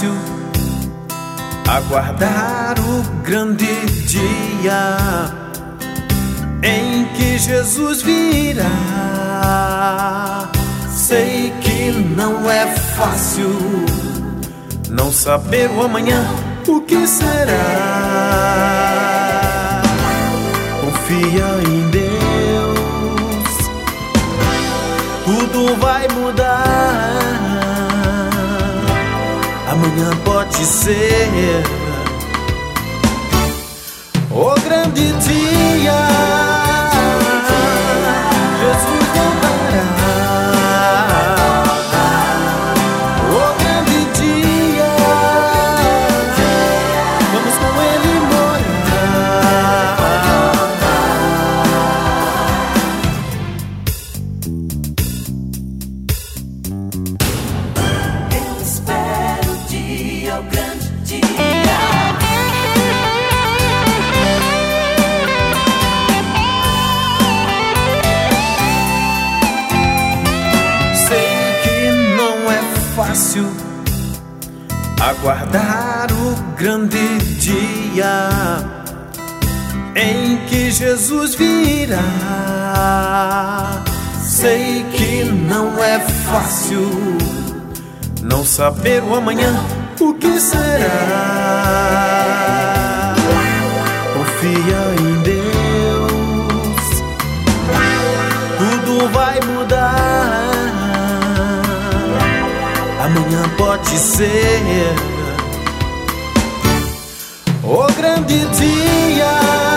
fácil aguardar o grande dia em que Jesus virá. Sei que não é fácil não saber o amanhã, o que será. Confia em Deus, tudo vai mudar. Amanhã pode ser o grande dia. Jesus voltará. O grande dia, vamos com Ele Eu espero o dia, o grande dia. Fácil aguardar o grande dia em que Jesus virá. Sei que não é fácil não saber o amanhã, o que será. Confia em Deus, tudo vai mudar. Amanhã pode ser o grande dia.